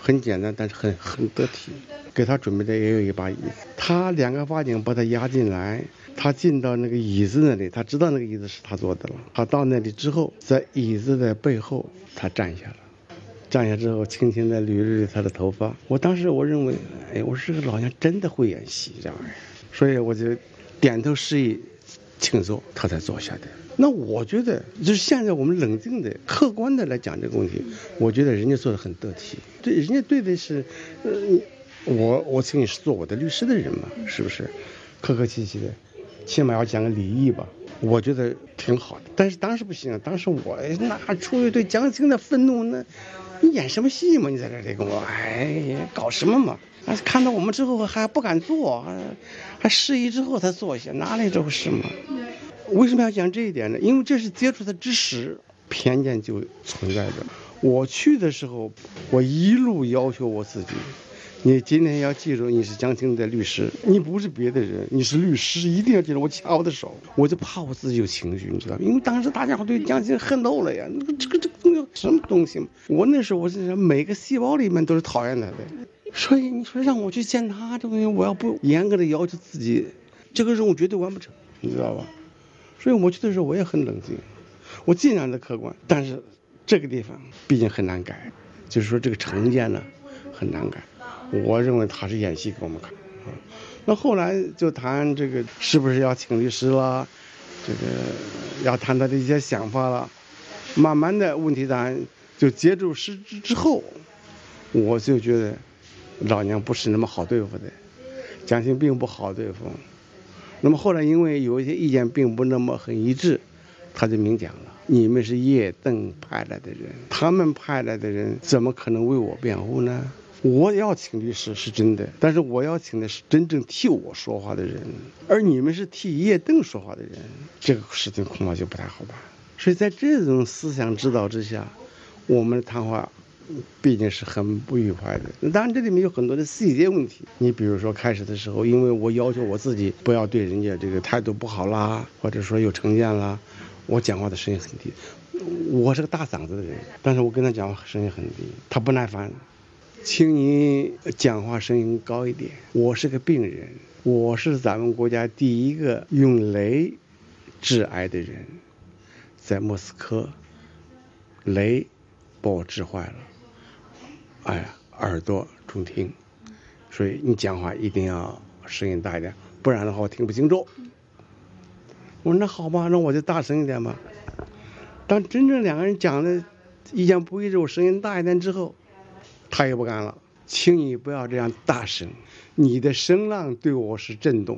很简单，但是很很得体。给他准备的也有一把椅子，他两个法警把他押进来，他进到那个椅子那里，他知道那个椅子是他坐的了。他到那里之后，在椅子的背后，他站下了，站下之后，轻轻地捋了捋他的头发。我当时我认为，哎，我说这个老娘真的会演戏这玩意儿，所以我就点头示意，请坐，他才坐下的。那我觉得，就是现在我们冷静的、客观的来讲这个问题，我觉得人家做的很得体，对，人家对的是，呃。我我请你是做我的律师的人嘛，是不是？客客气气的，起码要讲个礼仪吧，我觉得挺好的。但是当时不行，当时我那出于对江青的愤怒，那你演什么戏嘛？你在这里跟我哎搞什么嘛？啊，看到我们之后还不敢做，还还示意之后才坐下，哪里这回事嘛？为什么要讲这一点呢？因为这是接触他之时，偏见就存在着。我去的时候，我一路要求我自己。你今天要记住，你是江青的律师，你不是别的人，你是律师，一定要记住。我掐我的手，我就怕我自己有情绪，你知道吗？因为当时大家伙对江青恨透了呀，那个这个这个什么东西嘛？我那时候我是每个细胞里面都是讨厌他的，所以你说让我去见他这东西，我要不严格的要求自己，这个任务绝对完不成，你知道吧？所以我去的时候我也很冷静，我尽量的客观，但是这个地方毕竟很难改，就是说这个成见呢很难改。我认为他是演戏给我们看啊。那后来就谈这个是不是要请律师啦，这个要谈他的一些想法了。慢慢的问题谈就接触实质之后，我就觉得老娘不是那么好对付的，江青并不好对付。那么后来因为有一些意见并不那么很一致，他就明讲了，你们是叶邓派来的人，他们派来的人怎么可能为我辩护呢？我要请律师是真的，但是我要请的是真正替我说话的人，而你们是替叶邓说话的人，这个事情恐怕就不太好办。所以在这种思想指导之下，我们的谈话毕竟是很不愉快的。当然这里面有很多的细节问题，你比如说开始的时候，因为我要求我自己不要对人家这个态度不好啦，或者说有成见啦，我讲话的声音很低。我是个大嗓子的人，但是我跟他讲话声音很低，他不耐烦，请你讲话声音高一点。我是个病人，我是咱们国家第一个用镭治癌的人，在莫斯科，镭把我治坏了，哎呀，耳朵中听，所以你讲话一定要声音大一点，不然的话我听不清楚。我说那好吧，那我就大声一点吧。当真正两个人讲的意见不一致，我声音大一点之后，他也不干了。请你不要这样大声，你的声浪对我是震动。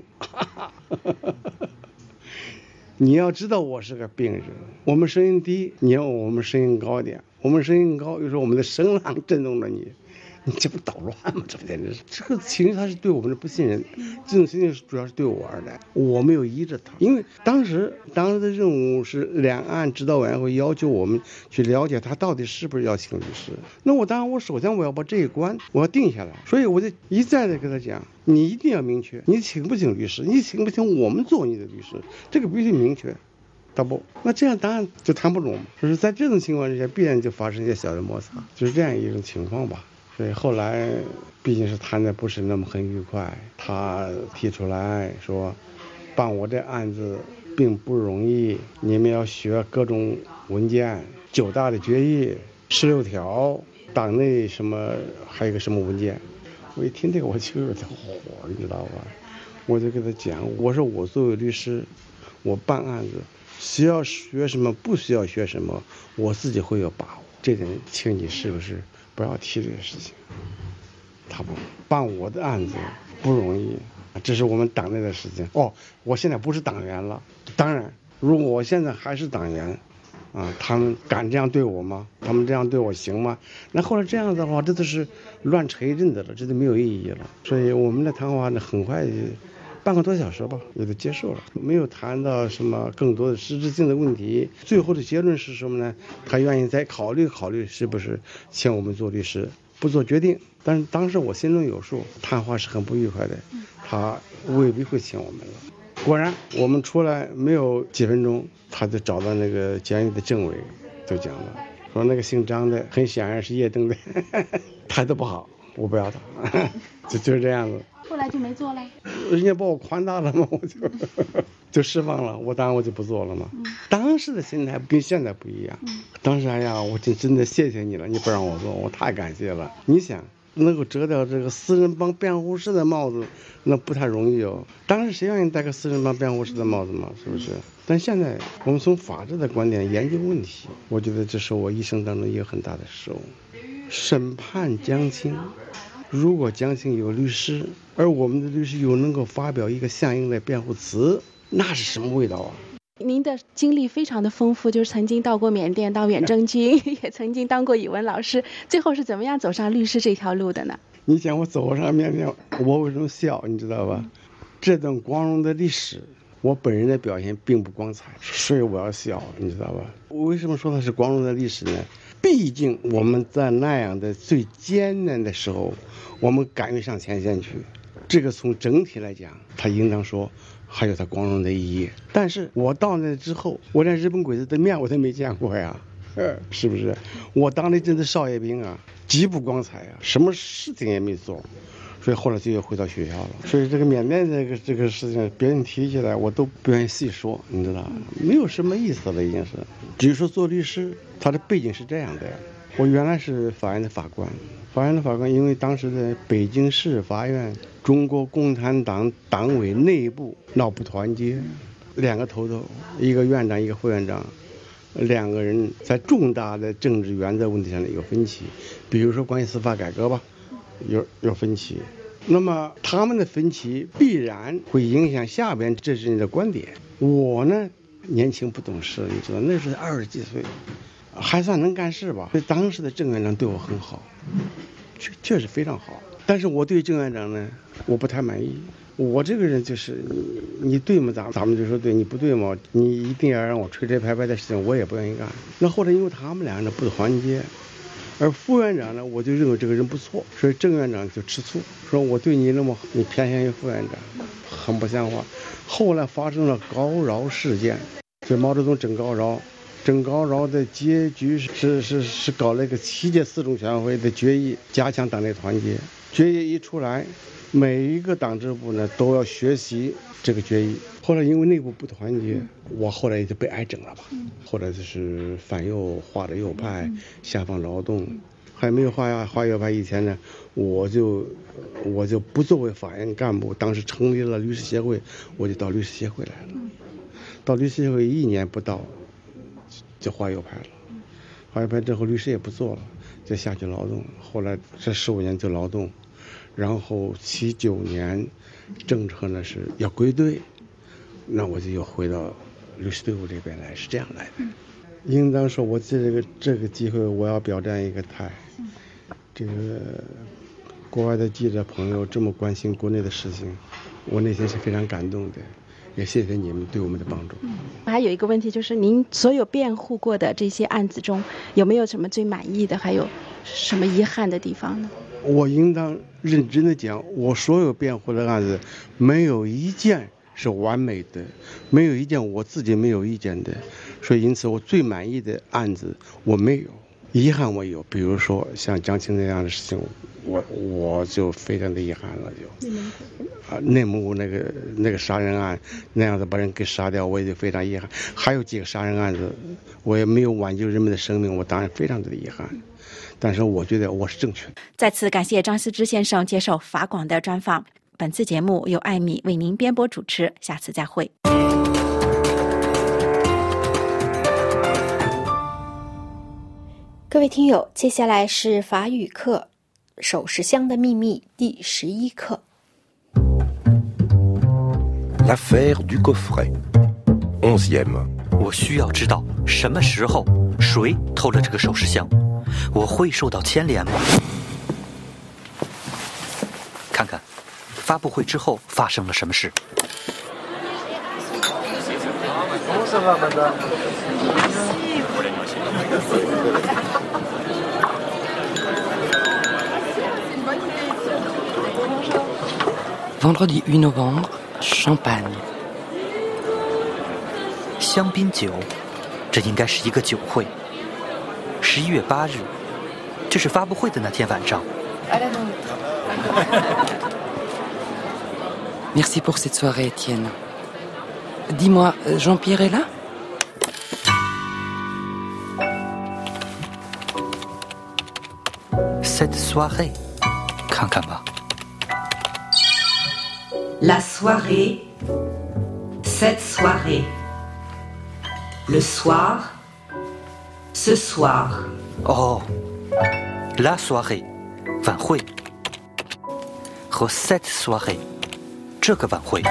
你要知道我是个病人，我们声音低，你要我们声音高一点，我们声音高，又说我们的声浪震动了你，你这不捣乱吗？这不简直是这个情绪，他是对我们的不信任，这种情绪主要是对我而来，我没有依着他，因为当时当时的任务是两岸指导委员会要求我们去了解他到底是不是要请律师，那我当然我首先我要把这一关我要定下来，所以我就一再的跟他讲，你一定要明确，你请不请律师，你请不请我们做你的律师，这个必须明确。他不，那这样当然就谈不拢嘛。就是在这种情况之下，必然就发生一些小的摩擦，就是这样一种情况吧。所以后来毕竟是谈的不是那么很愉快，他提出来说，办我这案子并不容易，你们要学各种文件，九大的决议，十六条，党内什么还有个什么文件。我一听这个我就有点火，你知道吧？我就跟他讲，我说我作为律师，我办案子需要学什么，不需要学什么，我自己会有把握。这点请你是不是不要提这个事情？他不办我的案子不容易，这是我们党内的事情。哦，我现在不是党员了，当然，如果我现在还是党员，啊，他们敢这样对我吗？他们这样对我行吗？那后来这样的话，这都是乱扯一阵子了，这都没有意义了。所以我们的谈话呢，很快就半个多小时吧，也就结束了，没有谈到什么更多的实质性的问题。最后的结论是什么呢？他愿意再考虑考虑是不是请我们做律师，不做决定。但是当时我心中有数，谈话是很不愉快的，他未必会请我们了。果然我们出来没有几分钟，他就找到那个监狱的政委，就讲了，说那个姓张的很显然是叶邓的， 态度不好，我不要他，就就是这样子。 后来就没做了。 人家把我宽大了嘛，我就就释放了，我当然我就不做了嘛。嗯、当时的心态跟现在不一样。嗯、当时哎呀，我真真的谢谢你了，你不让我做，我太感谢了。你想能够遮掉这个私人帮辩护士的帽子，那不太容易哦。当时谁愿意戴个私人帮辩护士的帽子嘛？是不是？但现在我们从法治的观点研究问题，我觉得这是我一生当中一个很大的失误。审判江青，如果江青有律师，而我们的律师又能够发表一个相应的辩护词，那是什么味道啊？ 您的经历非常的丰富，就是曾经到过缅甸当远征军，也曾经当过语文老师，最后是怎么样走上律师这条路的呢？ 你想我走上缅甸，我为什么笑？你知道吧？这段光荣的历史，我本人的表现并不光彩，所以我要笑，你知道吧？我为什么说它是光荣的历史呢？毕竟我们在那样的最艰难的时候，我们敢于上前线去，这个从整体来讲，它应当说还有它光荣的意义。但是我到那之后，我连日本鬼子的面我都没见过呀，是不是？我当了一阵子少爷兵啊，极不光彩啊，什么事情也没做，所以后来就又回到学校了。所以这个缅甸这个这个事情，别人提起来我都不愿意细说，你知道，没有什么意思了，已经是。只是说做律师，他的背景是这样的。我原来是法院的法官，法院的法官，因为当时的北京市法院中国共产党党委内部闹不团结，两个头头，一个院长一个副院长，两个人在重大的政治原则问题上有分歧，比如说关于司法改革吧，有有分歧。那么他们的分歧必然会影响下边这些人的观点。我呢年轻不懂事，你知道，那时候二十几岁，还算能干事吧。当时的郑院长对我很好，确确实非常好。但是我对郑院长呢，我不太满意。我这个人就是你你对吗？咱咱们就说对，你不对吗？你一定要让我吹吹拍拍的事情，我也不愿意干。那后来因为他们俩呢不团结，而副院长呢，我就认为这个人不错，所以郑院长就吃醋，说我对你那么好，你偏向于副院长，很不像话。后来发生了高饶事件，就毛泽东整高饶，整高饶的结局是是是搞了一个七届四中全会的决议，加强党内团结。决议一出来，每一个党支部呢都要学习这个决议。后来因为内部不团结，我后来也就被挨整了吧。后来就是反右划的右派，下放劳动，还没有划划右派以前呢，我就我就不作为法院干部，当时成立了律师协会，我就到律师协会来了。到律师协会一年不到，就划右派了。划右派之后，律师也不做了，就下去劳动。后来这十五年就劳动，然后七九年政策呢是要归队，那我就又回到律师队伍这边来，是这样来的。应当说，我这个这个机会，我要表彰一个态。这个国外的记者朋友这么关心国内的事情，我内心是非常感动的，也谢谢你们对我们的帮助。 还有一个问题就是，您所有辩护过的这些案子中，有没有什么最满意的，还有什么遗憾的地方呢？ 我应当认真的讲，我所有辩护的案子，没有一件是完美的，没有一件我自己没有意见的，所以因此我最满意的案子我没有，遗憾我有，比如说像江青那样的事情，我我就非常的遗憾了，就啊内蒙古那个那个杀人案那样子把人给杀掉，我也就非常遗憾。还有几个杀人案子，我也没有挽救人们的生命，我当然非常的遗憾。但是我觉得我是正确的。 再次感谢张思之先生接受法广的专访。本次节目由艾米为您编播主持，下次再会。 各位听友，接下来是法语课《首饰箱的秘密》第十一课。 L'affaire du coffret. Onzième. 我需要知道什么时候谁偷了这个首饰箱，我会受到牵连吗？看看发布会之后发生了什么事。 Vendredi huit novembre, Champagne. 香槟酒，这应该是一个酒会。十一月八日，这是发布会的那天晚上， Merci pour cette soirée, Étienne. Dis-moi, Jean-Pierre est là? Cette soirée, 看看吧。 La soirée, cette soirée. Le soir, ce soir. Oh, la soirée, 晚会和 cette soirée 这个晚会。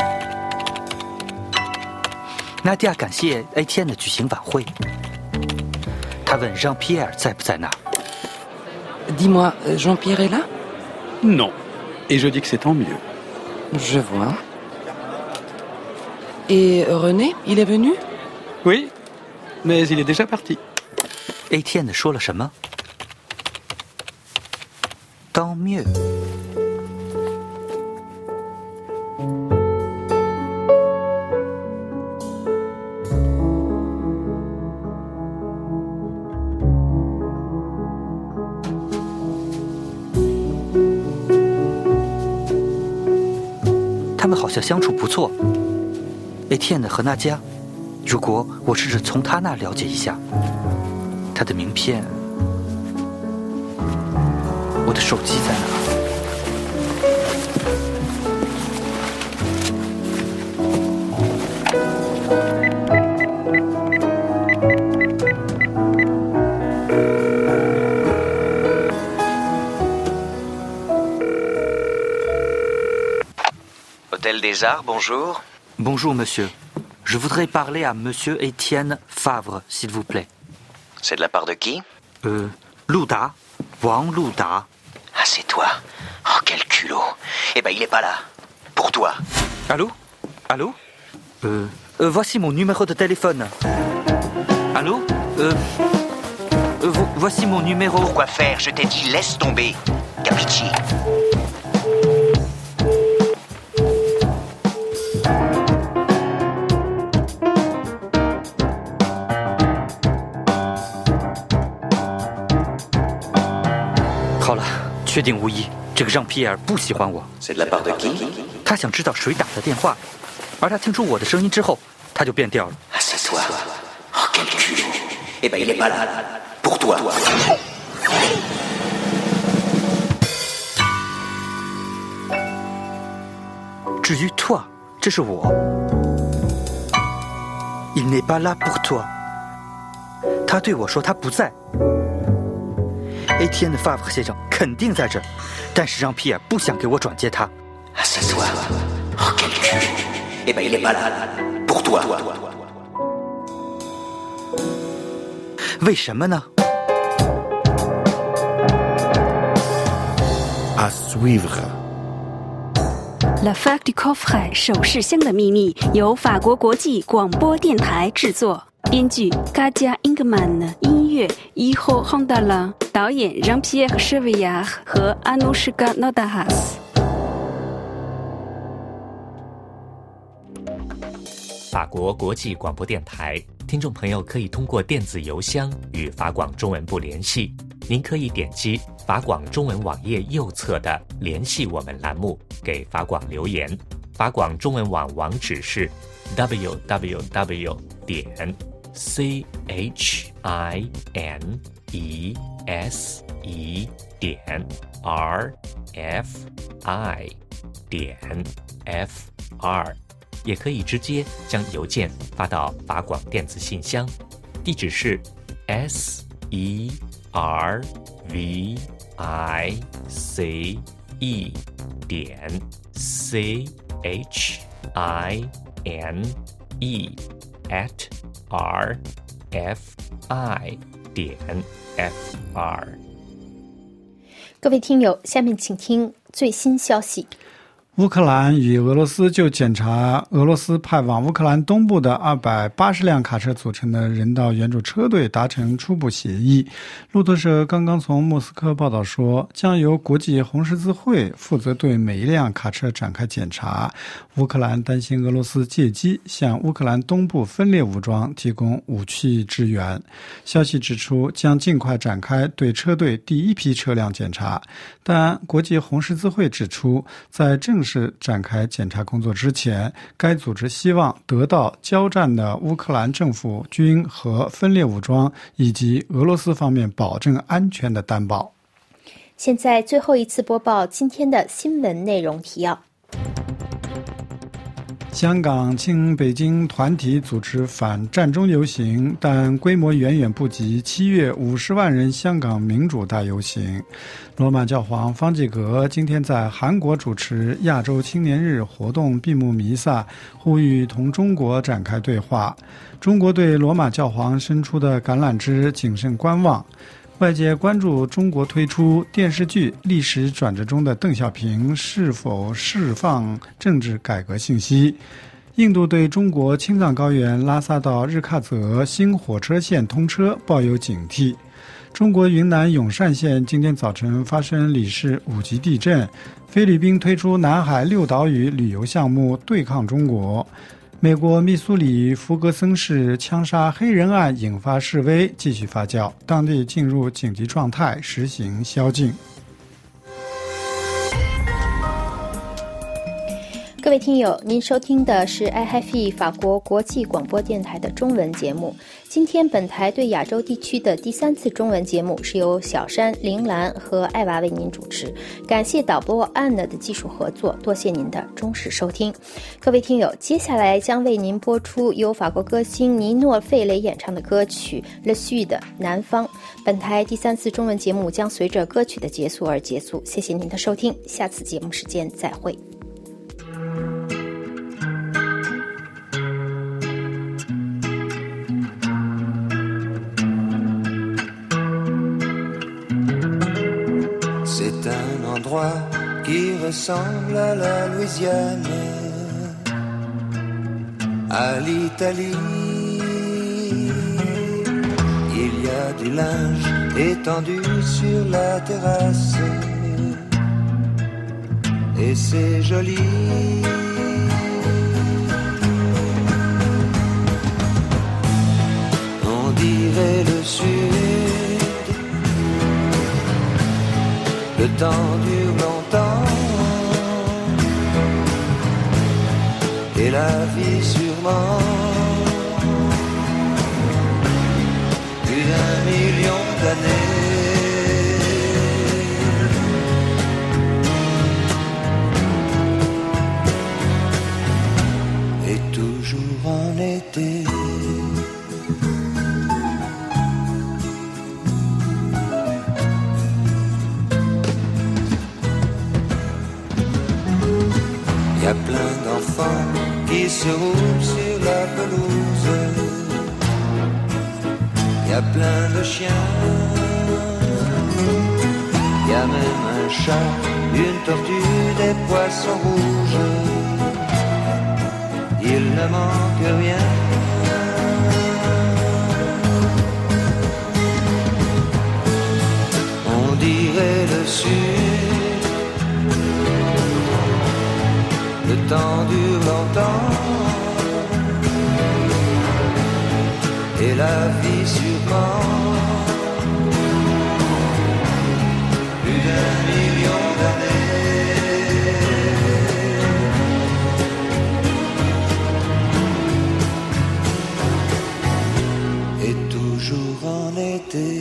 娜迪亚感谢 A 天的举行晚会。他问让皮埃尔在不在那儿。 Dis-moi, Jean-Pierre est là? Non. Et je dis que c'est tant mieux. Je vois. Et René, il est venu? Oui, mais il est déjà parti. A 天的说了什么？ tant mieux。 他们好像相处不错。A 天的和娜迦，如果我试着从他那了解一下，他的名片，我的手机在哪？ Hôtel des Arts, bonjour. Bonjour, monsieur. Je voudrais parler à monsieur Étienne Favre, s'il vous plaît. C'est de la part de qui? Euh, Louda. Wang Louda. Ah, c'est toi. Oh, quel culot. Eh ben, il est pas là. Pour toi. Allô? Allô? Euh, euh, voici mon numéro de téléphone. Allô? Euh, euh vo voici mon numéro. Pourquoi faire? Je t'ai dit, laisse tomber. Capici. C'est de la part de qui? 他想知道谁打的电话，而他听出我的声音之后，他就变调了。 Ah, c'est toi. Oh, quel culot. Eh ben, il est pas là. Pour toi. 至于 toi， 这是我。Il n'est pas là pour toi。他对我说他不在。A 天的 Favre 先生肯定在这儿，但是让皮尔不想给我转接他。 Ah, c'est toi. Oh, quel culot. Eh ben, il est pas là. Pour toi. 为什么呢？ À suivre. La Fac du Coffret 首饰箱的秘密由法国国际广播电台制作，编剧 Katia Ingman， 音乐 Iho Hondala， 导演 Jean-Pierre Chevillard 和 Anushka Nodahas。 法国国际广播电台，听众朋友可以通过电子邮箱与法广中文部联系。您可以点击法广中文网页右侧的联系我们栏目，给法广留言。法广中文网网址是 double u double u double u 点 c h i n e s e 点 r f i 点 f r， 也可以直接将邮件发到法广电子信箱，地址是 s e r v i c e 点 c h i n e at r f i 点 f r。 各位听友，下面请听最新消息。 乌克兰与俄罗斯就检查俄罗斯派往乌克兰东部的二百八十辆卡车组成的人道援助车队达成初步协议。路透社刚刚从莫斯科报道说，将由国际红十字会负责对每一辆卡车展开检查。乌克兰担心俄罗斯借机向乌克兰东部分裂武装提供武器支援。消息指出，将尽快展开对车队第一批车辆检查，但国际红十字会指出，在正式展开检查工作之前，该组织希望得到交战的乌克兰政府军和分裂武装以及俄罗斯方面保证安全的担保。 现在最后一次播报今天的新闻内容提要。 香港亲北京团体组织反战中游行，但规模远远不及七月五十万人香港民主大游行。罗马教皇方济各今天在韩国主持亚洲青年日活动闭幕弥撒，呼吁同中国展开对话。中国对罗马教皇伸出的橄榄枝谨慎观望。外界关注中国推出电视剧《历史转折中的邓小平》是否释放政治改革信息。印度对中国青藏高原拉萨到日喀则新火车线通车抱有警惕。中国云南永善县今天早晨发生里氏五级地震。菲律宾推出南海六岛屿旅游项目对抗中国。美国密苏里弗格森市枪杀黑人案引发示威继续发酵，当地进入紧急状态，实行宵禁。 各位听友，您收听的是 I F E 法国国际广播电台的中文节目。今天本台对亚洲地区的第三次中文节目是由小山、铃兰和艾娃为您主持，感谢导播安娜的技术合作，多谢您的忠实收听。各位听友，接下来将为您播出由法国歌星尼诺·费雷演唱的歌曲《Le Sud》的南方。本台第三次中文节目将随着歌曲的结束而结束，谢谢您的收听，下次节目时间再会。 C'est un endroit qui ressemble à la Louisiane, à l'Italie. Il y a du linge étendu sur la terrasse, et c'est joli. On dirait le sud, le temps dure longtemps, et la vie sûrement plus d'un million d'années. Et toujours en été. Y a plein d'enfants qui se roulent sur la pelouse. Y a plein de chiens. Y a même un chat, une tortue, des poissons rouges. Il ne manque rien. On dirait le sud. Le temps dure longtemps, et la vie sûrement plus d'un million d'années. Et toujours en été.